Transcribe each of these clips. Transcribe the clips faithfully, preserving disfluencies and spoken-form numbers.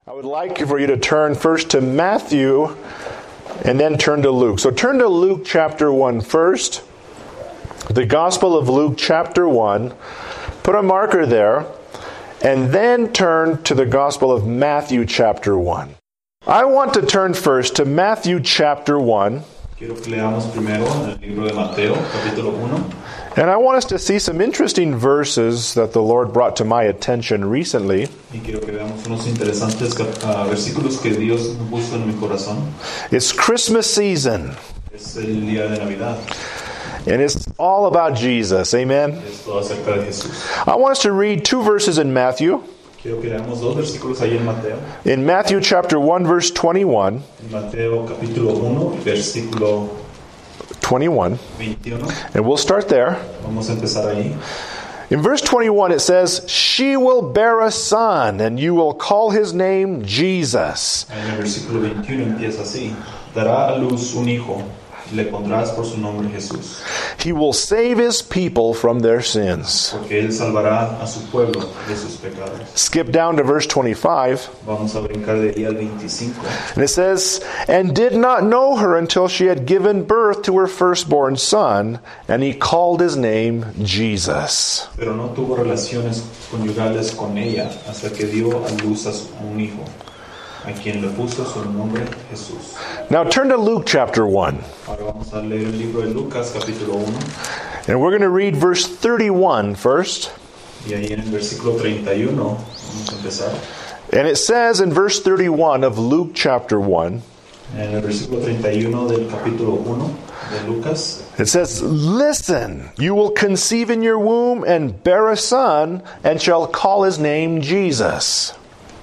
I would like for you to turn first to Matthew and then turn to Luke. So turn to Luke chapter one first. The Gospel of Luke chapter one. Put a marker there. And then turn to the Gospel of Matthew chapter one. I want to turn first to Matthew chapter one. Quiero que leamos primero en el libro de Mateo, capítulo uno. And I want us to see some interesting verses that the Lord brought to my attention recently. Y quiero que veamos unos interesantes uh, versículos que Dios puso en mi corazón. It's Christmas season. Es el día de Navidad. And it's all about Jesus. Amen. Es todo acerca de Jesús. I want us to read two verses in Matthew. Quiero que leamos dos versículos ahí en Mateo. In Matthew chapter one, verse twenty-one. En Mateo capítulo uno, versículo twenty-one. veintiuno. And we'll start there. Vamos a empezar ahí. In verse twenty-one it says, "She will bear a son, and you will call his name Jesus." En el versículo veintiuno empieza así: dará a luz un hijo, y le pondrás por su nombre Jesús. He will save his people from their sins. Porque él salvará a su pueblo de sus pecados. Skip down to verse twenty-five. Vamos a brincar de ahí al veinticinco. And it says, "And did not know her until she had given birth to her firstborn son, and he called his name Jesus." Pero no tuvo relaciones conyugales con ella hasta que dio a luz a, su, a un hijo, a quien le puso su nombre Jesús. Now turn to Luke chapter one. Ahora vamos a leer el libro de Lucas capítulo uno. And we're going to read verse thirty-one first. Y ahí en el versículo treinta y uno vamos a empezar. And it says in verse thirty-one of Luke chapter one. En el versículo treinta y uno del capítulo uno de Lucas. It says, "Listen, you will conceive in your womb and bear a son, and shall call his name Jesus."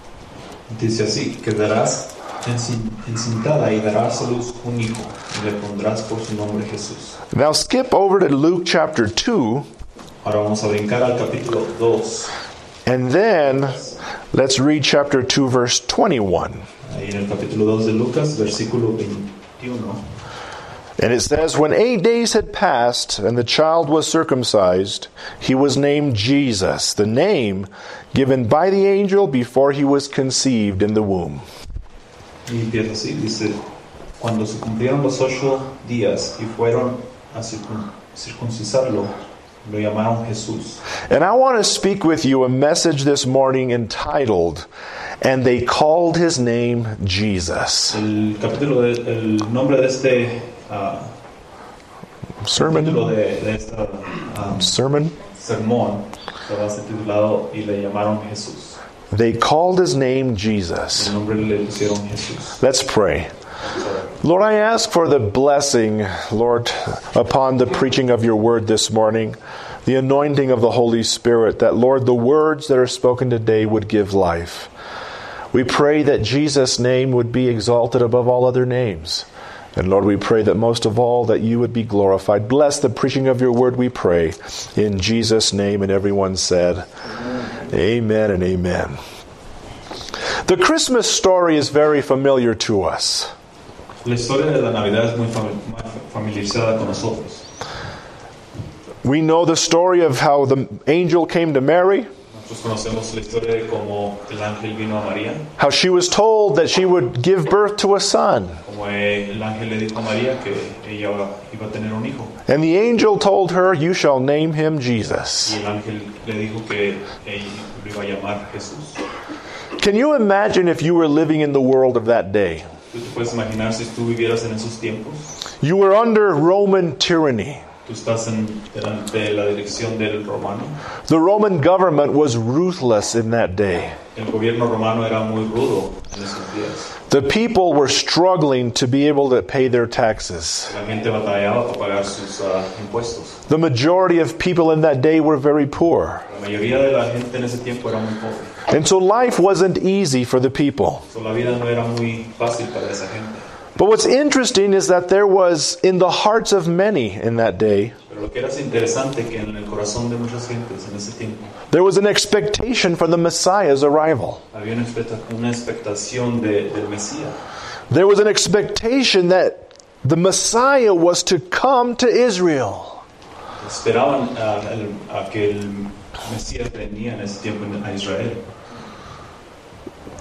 Dice así: quedarás encintada y darás a luz un hijo, y le pondrás por su nombre Jesús. Now skip over to Luke chapter two. Ahora vamos a brincar al capítulo dos. And then let's read chapter two, verse twenty-one. Ahí en el capítulo dos de Lucas, versículo veintiuno. And it says, "When eight days had passed, and the child was circumcised, he was named Jesus, the name given by the angel before he was conceived in the womb." Y empieza así, dice: cuando se cumplieron los ocho días y fueron a circun- circuncisarlo, lo llamaron Jesús. And I want to speak with you a message this morning entitled, "And they called his name Jesus." El capítulo, de, el nombre de este uh, Sermon. capítulo de, de este um, Sermon. sermón se va a ser titulado "Y le llamaron Jesús." They called his name Jesus. El nombre le pusieron Jesús. Let's pray. Lord, I ask for the blessing, Lord, upon the preaching of your word this morning, the anointing of the Holy Spirit, that, Lord, the words that are spoken today would give life. We pray that Jesus' name would be exalted above all other names. And Lord, we pray that most of all that you would be glorified. Bless the preaching of your word, we pray. In Jesus' name, and everyone said, Amen, amen and amen. The Christmas story is very familiar to us. La historia de la Navidad es muy familiarizada con nosotros. We know the story of how the angel came to Mary. Nosotros conocemos la historia de cómo el ángel vino a María. How she was told that she would give birth to a son. Como el ángel le dijo a María que ella iba a tener un hijo. And the angel told her, "You shall name him Jesus." Y el ángel le dijo que ella lo iba a llamar Jesús. Can you imagine if you were living in the world of that day? ¿Tú te puedes imaginar si tú vivieras en esos tiempos? You were under Roman tyranny. Tú estás en, delante la dirección del romano. The Roman government was ruthless in that day. El gobierno romano era muy rudo en esos días. The people were struggling to be able to pay their taxes. La gente batallaba para pagar sus uh, impuestos. The majority of people in that day were very poor. La mayoría de la gente en ese tiempo era muy pobre. And so life wasn't easy for the people. So la vida no era muy fácil para esa gente. But what's interesting is that there was, in the hearts of many in that day, Pero lo que era interesante que en el corazón de muchas gentes en ese tiempo there was an expectation for the Messiah's arrival. había una, expecta- una expectación de, del Mesías. There was an expectation that the Messiah was to come to Israel. Esperaban a, a, a que el Mesías venía en ese tiempo a Israel.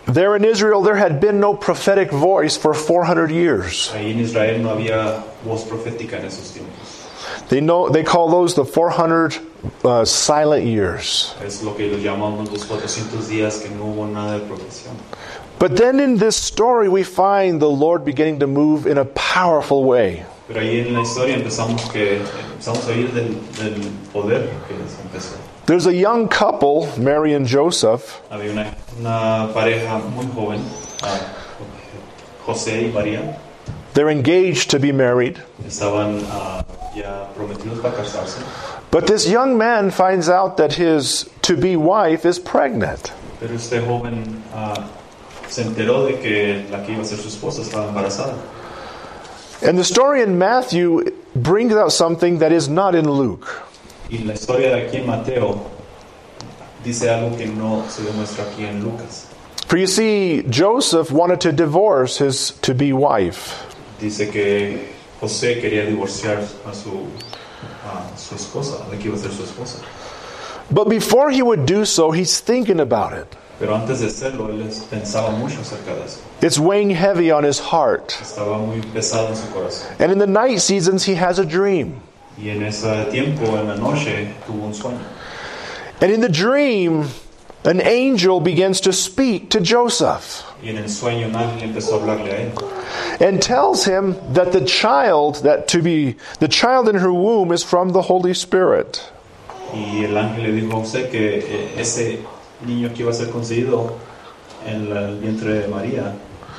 There in Israel, there had been no prophetic voice for four hundred years. Ahí en Israel no había voz profética en esos tiempos. They know they call those the four hundred uh, silent years. Es lo que los llamamos los cuatrocientos días que no hubo nada de profesión. But then in this story, we find the Lord beginning to move in a powerful way. Pero ahí en la historia empezamos que empezamos a oír del, del poder que les empezó. There's a young couple, Mary and Joseph. Había una, una pareja muy joven, uh, José y María. They're engaged to be married. Estaban uh, ya prometidos para casarse. But this young man finds out that his to-be wife is pregnant. Pero este joven uh, se enteró de que la que iba a ser su esposa estaba embarazada. And the story in Matthew brings out something that is not in Luke. Y la historia de aquí en Mateo dice algo que no se demuestra aquí en Lucas. For you see, Joseph wanted to divorce his to-be wife. Dice que José quería divorciar a su, a su esposa, de que iba a ser su esposa. But before he would do so, he's thinking about it. Pero antes de hacerlo, él pensaba mucho acerca de eso. It's weighing heavy on his heart. Estaba muy pesado en su corazón. And in the night seasons, he has a dream. Y en ese tiempo, en la noche, tuvo un sueño. And in the dream, an angel begins to speak to Joseph. Y en el sueño, un ángel empezó a hablarle a él. And tells him that the child that to be the child in her womb is from the Holy Spirit. Y el ángel le dijo a José que ese niño que iba a ser concebido en el vientre de María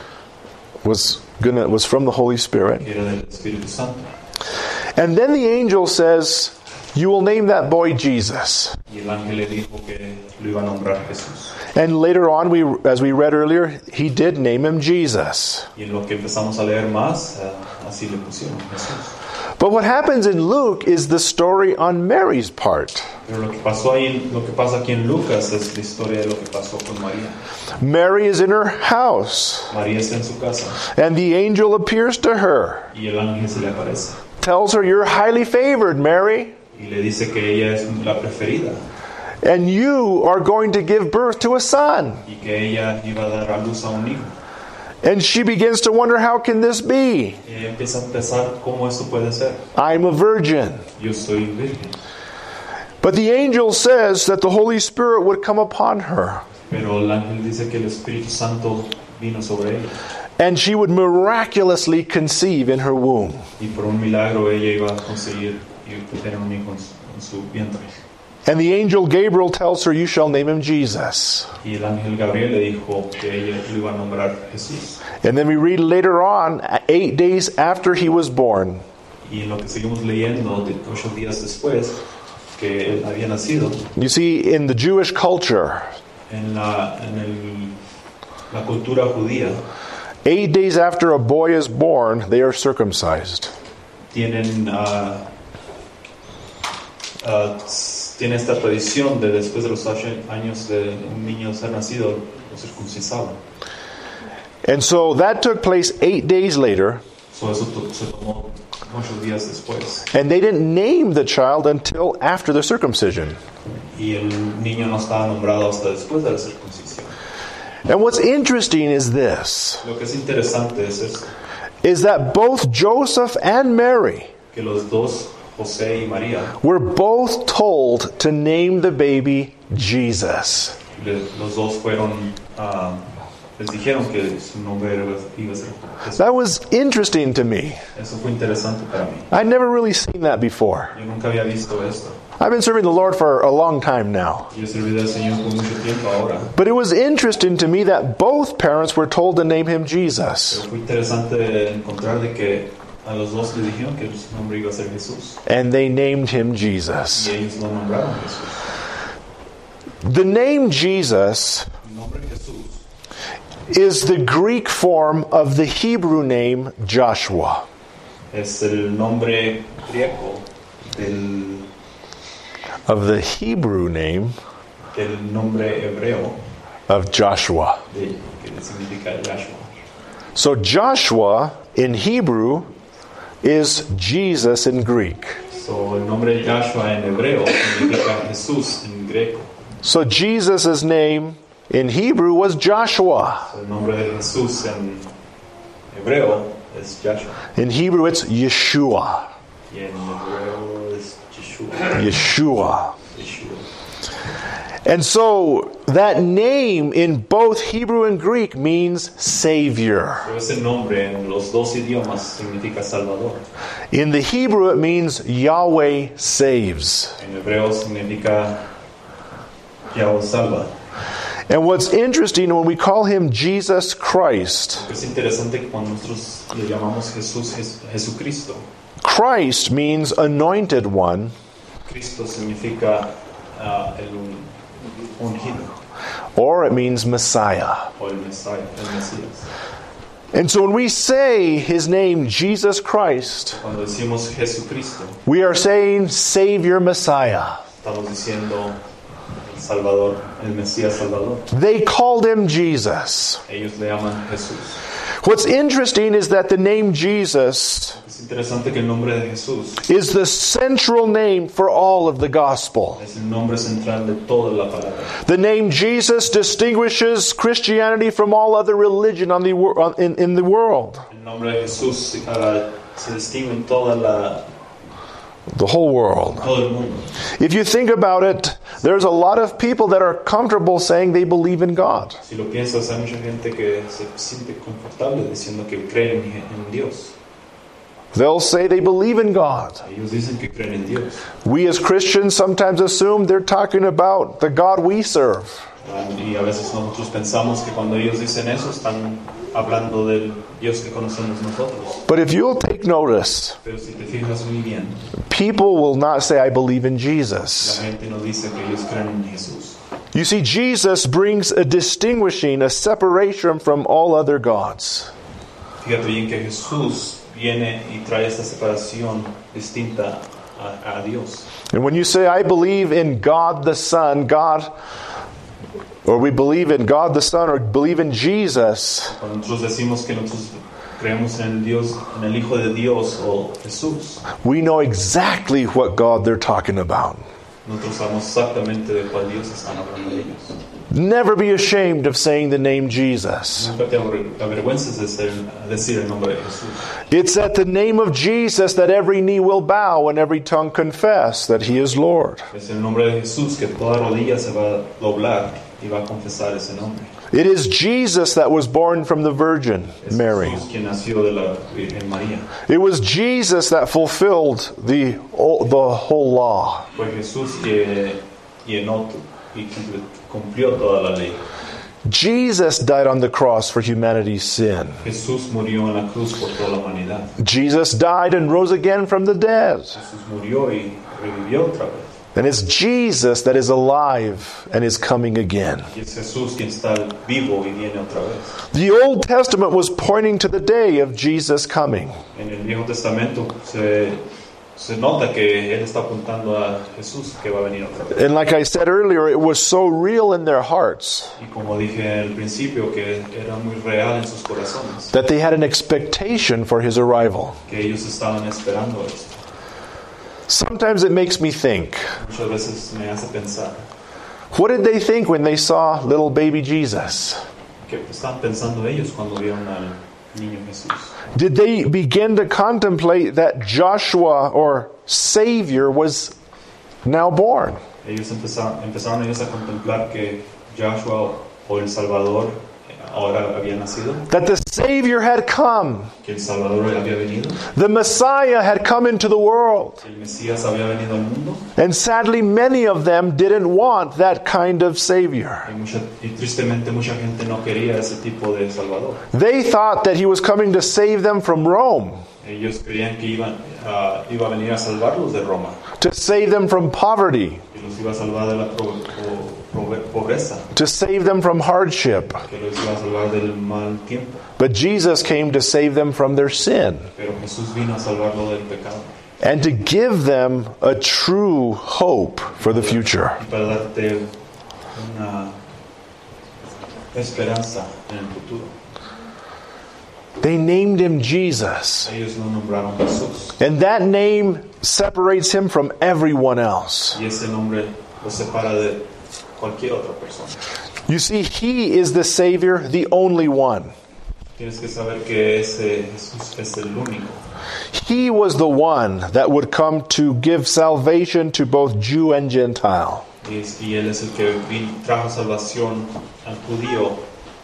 was gonna was from the Holy Spirit. que era del Espíritu Santo. And then the angel says, "You will name that boy Jesus." Y el ángel le dijo que lo iba a nombrar Jesús. And later on, we as we read earlier, he did name him Jesus. Y en lo que empezamos a leer más, así le pusieron Jesús. But what happens in Luke is the story on Mary's part. Pero lo que pasó ahí, lo que pasa aquí en Lucas es la historia de lo que pasó con María. Mary is in her house, María está en su casa and the angel appears to her, y el ángel se le aparece tells her, "You're highly favored, Mary, y le dice que ella es la preferida and you are going to give birth to a son." y que ella iba a dar a luz a un hijo. And she begins to wonder, how can this be? Y ella empieza a pensar cómo esto puede ser. I'm a virgin. Yo soy virgen. But the angel says that the Holy Spirit would come upon her, Pero el ángel dice que el Espíritu Santo vino sobre ella and she would miraculously conceive in her womb. y por un milagro ella iba a conseguir y tener un hijo en su, en su vientre. And the angel Gabriel tells her, "You shall name him Jesus." Y el ángel Gabriel le dijo que ella lo iba a nombrar Jesús. And then we read later on, eight days after he was born, Y en lo que seguimos leyendo, de ocho días después que él había nacido, you see, in the Jewish culture, en la, en el, la cultura judía, eight days after a boy is born, they are circumcised. tienen, uh, uh, tiene esta tradición de después de los ocho años de un niño ser nacido, lo circuncisaban. And so that took place eight days later, So eso to, se tomó ocho días después. and they didn't name the child until after the circumcision. Y el niño no estaba nombrado hasta después de la circuncisión. And what's interesting is this, Lo que es interesante es esto, is that both Joseph and Mary que los dos, José y María, were both told to name the baby Jesus. le, los dos fueron, uh, les dijeron que su nombre iba a ser Jesús. That was interesting to me. Eso fue interesante para mí. I'd never really seen that before. Yo nunca había visto esto. I've been serving the Lord for a long time now. Yo he servido al Señor por mucho tiempo ahora. But it was interesting to me that both parents were told to name him Jesus. Pero fue interesante encontrar de que a los dos le dijeron que su nombre iba a ser Jesús. And they named him Jesus. Y ellos lo nombraron Jesús. The name Jesus El nombre Jesús is the Greek form of the Hebrew name Joshua. es el nombre griego del, Of the Hebrew name del nombre hebreo of Joshua. de, que significa Yahshua. So Joshua in Hebrew is Jesus in Greek. So, el nombre Yahshua en hebreo significa Jesús en griego. So Jesus' name in Hebrew was Joshua. El nombre de Jesús en hebreo es Joshua. In Hebrew it's Yeshua. Y en hebreo es Yeshua. Yeshua. Yeshua. And so that name in both Hebrew and Greek means Savior. Pero ese nombre en los dos idiomas significa Salvador. In the Hebrew it means Yahweh saves. En hebreo significa Yahweh salva. And what's interesting when we call him Jesus Christ, Es interesante que cuando nosotros le llamamos Jesús Jes- Jesucristo, Christ means anointed one, Cristo significa uh, el un- ungido or it means Messiah. o el Mesías, el Mesías. And so when we say his name, Jesus Christ, Cuando decimos Jesucristo, we are saying Savior Messiah. estamos diciendo el Salvador, el Mesías Salvador. They called him Jesus. Ellos le llaman Jesús. What's interesting is that the name Jesus Es interesante que el nombre de Jesús is the central name for all of the gospel. es el nombre central de toda la palabra. The name Jesus distinguishes Christianity from all other religion on the wor- in, in the world. El nombre de Jesús se, uh, se distingue en toda la, The whole world. todo el mundo. If you think about it, there's a lot of people that are comfortable saying they believe in God. Si lo piensas, hay mucha gente que se siente confortable diciendo que creen en, en Dios. They'll say they believe in God. Ellos dicen que creen en Dios. We as Christians sometimes assume they're talking about the God we serve. Ah, y a veces nosotros pensamos que cuando ellos dicen eso están hablando del Dios que conocemos nosotros. But if you'll take notice, Pero si te fijas muy bien, people will not say, I believe in la Jesus. gente no dice que ellos creen en Jesús. You see, Jesus brings a distinguishing, a separation from all other gods. Fíjate bien que Jesús viene y trae esta separación distinta a, a Dios. And when you say, I believe in God the Son, God, or we believe in God the Son, or believe in Jesus, Cuando nosotros decimos que nosotros creemos en el Dios, en el Hijo de Dios o Jesús, we know exactly what God they're talking about. nosotros sabemos exactamente de cuál Dios están hablando ellos. Never be ashamed of saying the name Jesus. Nunca te aver- avergüences de ser- decir el nombre de Jesús. It's at the name of Jesus that every knee will bow and every tongue confess that he is Lord. Es el nombre de Jesús que toda rodilla se va a doblar y va a confesar ese nombre. It is Jesus that was born from the Virgin Es Mary. Jesús quien nació de la Virgen María. It was Jesus that fulfilled the, the whole law. Fue Jesús que llenó y cumplió toda la ley. Jesus died on the cross for humanity's sin. Jesús murió en la cruz por toda la humanidad. Jesus died and rose again from the dead. Jesús murió y revivió otra vez. And it's Jesus that is alive and is coming again. Y es Jesús quien está vivo y viene otra vez. The Old Testament was pointing to the day of Jesus coming. En el Viejo Testamento se, se nota que Él está apuntando a Jesús que va a venir otra vez. And like I said earlier, it was so real in their hearts Y como dije al principio, que era muy real en sus corazones, that they had an expectation for his arrival. que ellos estaban esperando esto. Sometimes it makes me think, Muchas veces me hace pensar, what did they think when they saw little baby Jesus? ¿qué estaban pensando ellos cuando vieron al niño Jesús? Did they begin to contemplate that Joshua or Savior was now born? Ellos empezaron, empezaron ellos a contemplar que Joshua o el Salvador ahora había nacido, That the Savior had come. que el Salvador había venido, The Messiah had come into the world. que el Mesías había venido al mundo. And sadly, many of them didn't want that kind of Savior. Y, mucha, y tristemente mucha gente no quería ese tipo de Salvador. They thought that he was coming to save them from Rome, Ellos creían que iban, uh, iba a venir a salvarlos de Roma, to save them from poverty, que los iba a salvar de la pro- po- po- pobreza, to save them from hardship. que los iba a salvar del mal tiempo. But Jesus came to save them from their sin Pero Jesús vino a salvarlo del pecado and to give them a true hope for the future. y para darte una esperanza en el futuro. They named him Jesus. Ellos lo nombraron Jesús And that name separates him from everyone else. y ese nombre lo separa de cualquier otra persona. You see, He is the Savior, the only one. Tienes que saber que ese Jesús es el único. He was the one that would come to give salvation to both Jew and Gentile. Y, es, y Él es el que vin, trajo salvación al judío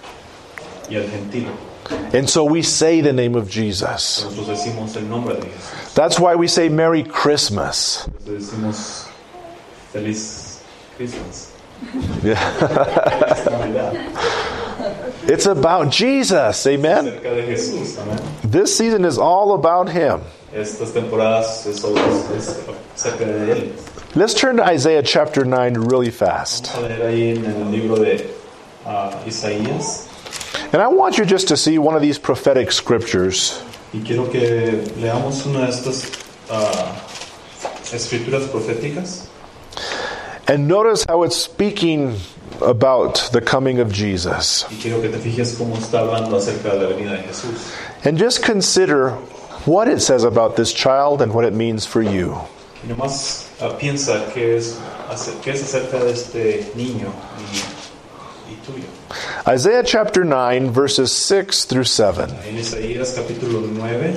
y al gentil. And so we say the name of Jesus. Nosotros decimos el nombre de Jesús. That's why we say Merry Christmas. Entonces decimos Feliz Christmas. Yeah. Feliz Navidad. It's about Jesus. Amen. Acerca de Jesús, amén. This season is all about Him. Estas temporadas es sobre es acerca de Él. Let's turn to Isaiah chapter nine really fast. Vamos a leer ahí en el libro de uh, Isaías. And I want you just to see one of these prophetic scriptures. Y quiero que leamos una de estas uh, escrituras proféticas. And notice how it's speaking about the coming of Jesus. Y quiero que te fijes cómo está hablando acerca de la venida de Jesús. And just consider what it says about this child and what it means for you. Y nomás uh, piensa qué es, qué es acerca de este niño y, y tuyo. Isaiah chapter nine, verses six through seven. En Isaías capítulo nueve,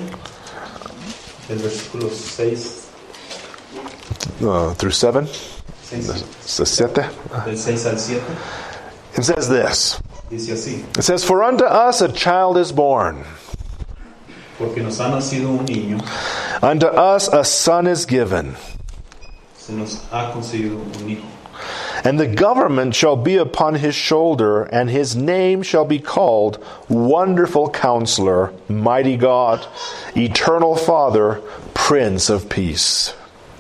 del versículo seis, Uh, through seven? seis, So siete. del seis al siete, It says this. dice así: It says, "For unto us a child is born, Porque nos ha nacido un niño, unto us a son is given, se nos ha concedido un hijo. and the government shall be upon his shoulder, and his name shall be called Wonderful Counselor, Mighty God, Eternal Father, Prince of Peace."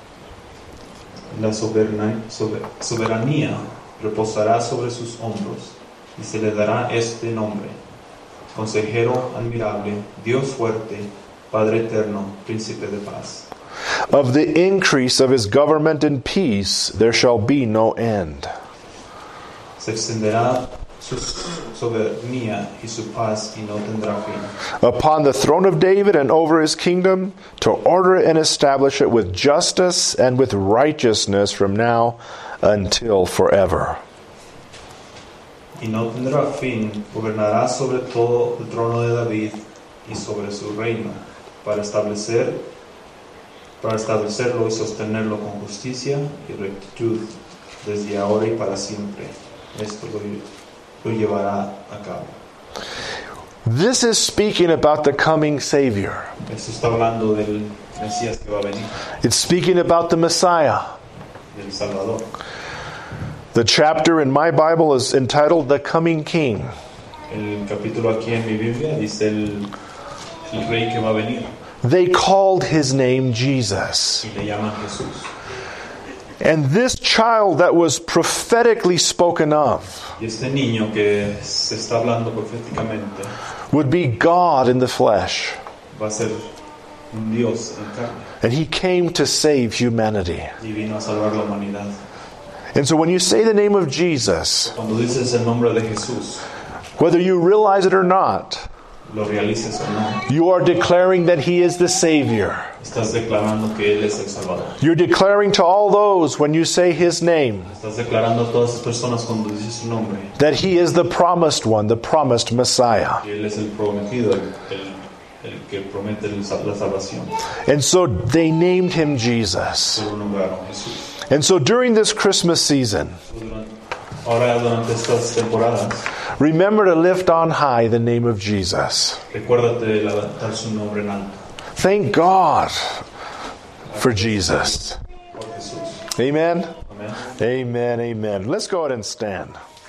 La soberana- sober- soberanía reposará sobre sus hombros, y se le dará este nombre: Consejero admirable, Dios fuerte, Padre eterno, Príncipe de paz. Of the increase of his government and peace there shall be no end. Se extenderá su soberanía y su paz, y no tendrá fin. Upon the throne of David and over his kingdom, to order it and establish it with justice and with righteousness from now until forever. Y no tendrá fin, gobernará sobre todo el trono de David y sobre su reino, para establecer, para establecerlo y sostenerlo con justicia y rectitud, desde ahora y para siempre. Esto lo, lo llevará a cabo. This is speaking about the coming Savior. Esto está hablando del Mesías que va a venir, It's speaking about the Messiah. del Salvador. The chapter in my Bible is entitled The Coming King. El capítulo aquí en mi Biblia dice el, el rey que va a venir, They called his name Jesus. y le llaman Jesús. And this child that was prophetically spoken of Y este niño que se está hablando proféticamente would be God in the flesh. va a ser un Dios en carne, And he came to save humanity. y vino a salvar la humanidad. And so when you say the name of Jesus, Cuando dices el nombre de Jesús, whether you realize it or not, lo realices o no, you are declaring that he is the Savior. estás declarando que Él es el Salvador. You're declaring to all those when you say his name Estás declarando a todas esas personas cuando dices su nombre, that he is the promised one, the promised Messiah. que Él es el prometido, el, el, el que promete el- la salvación. And so they named him Jesus. Solo nombraron Jesús. And so during this Christmas season, Ahora, durante estas temporadas, remember to lift on high the name of Jesus. recuérdate de levantar su nombre en alto, Thank God for Jesus. por Jesús. Amen. Amén. Amen. Amen. Let's go ahead and stand.